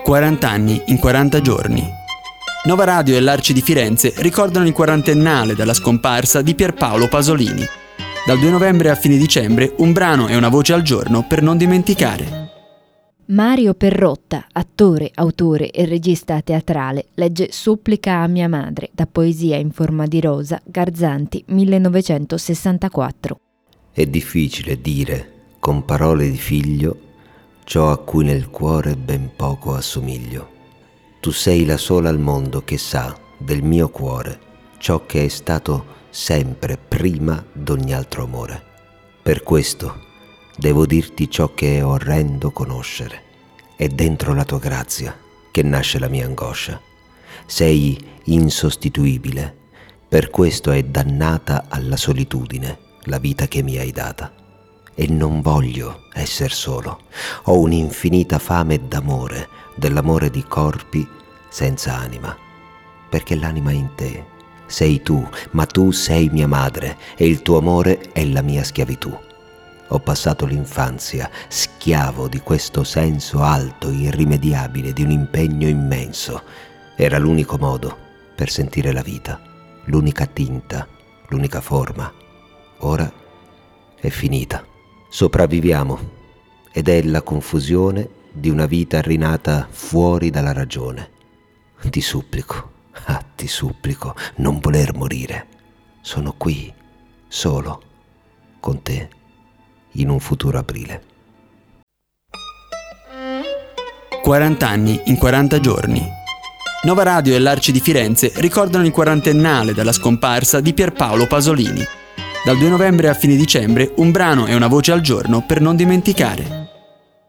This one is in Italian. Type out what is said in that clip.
40 anni in 40 giorni. Nova Radio e l'Arci di Firenze ricordano il quarantennale dalla scomparsa di Pierpaolo Pasolini. Dal 2 novembre a fine dicembre, un brano e una voce al giorno per non dimenticare. Mario Perrotta, attore, autore e regista teatrale, legge Supplica a mia madre, da Poesia in forma di rosa, Garzanti, 1964. È difficile dire, con parole di figlio, ciò a cui nel cuore ben poco assomiglio. Tu sei la sola al mondo che sa del mio cuore ciò che è stato sempre prima d'ogni altro amore. Per questo devo dirti ciò che è orrendo conoscere. È dentro la tua grazia che nasce la mia angoscia. Sei insostituibile, per questo è dannata alla solitudine la vita che mi hai data. E non voglio esser solo, ho un'infinita fame d'amore, dell'amore di corpi senza anima, perché l'anima è in te, sei tu, ma tu sei mia madre e il tuo amore è la mia schiavitù. Ho passato l'infanzia schiavo di questo senso alto, irrimediabile, di un impegno immenso. Era l'unico modo per sentire la vita, l'unica tinta, l'unica forma. Ora è finita. Sopravviviamo ed è la confusione di una vita rinata fuori dalla ragione. Ti supplico, non voler morire. Sono qui, solo, con te, in un futuro aprile. 40 anni in 40 giorni. Nova Radio e l'Arci di Firenze ricordano il quarantennale dalla scomparsa di Pierpaolo Pasolini. Dal 2 novembre a fine dicembre, un brano e una voce al giorno per non dimenticare.